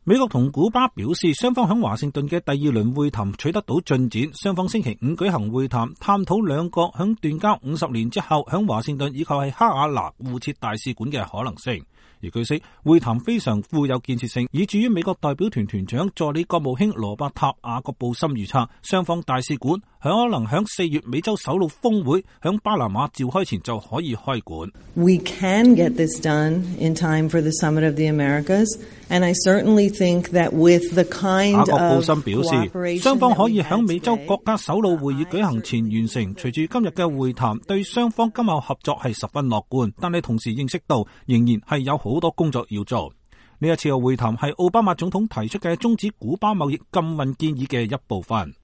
美國同古巴表示，雙方喺華盛頓嘅第二輪會談取得到進展，雙方星期五舉行會談，探討兩國喺斷交50年之後喺華盛頓以及係哈瓦那互設大使館嘅可能性。而據悉，會談非常富有建設性，以至於美國代表團團長助理國務卿羅伯塔雅各布森預測，雙方大使館可能喺4月美洲首腦峰會喺巴拿馬召開前就可以開館。 We can get this done in time for the Summit of the Americas, and I certainly think that with the kind of 雅各布森表示，雙方可以喺美洲國家首腦會議舉行前完成。隨住今日嘅會談，對雙方今後合作係十分樂觀，但係同時認識到仍然係有好多工作要做。呢一次嘅會談係奧巴馬總統提出嘅終止古巴貿易禁運建議嘅一部分。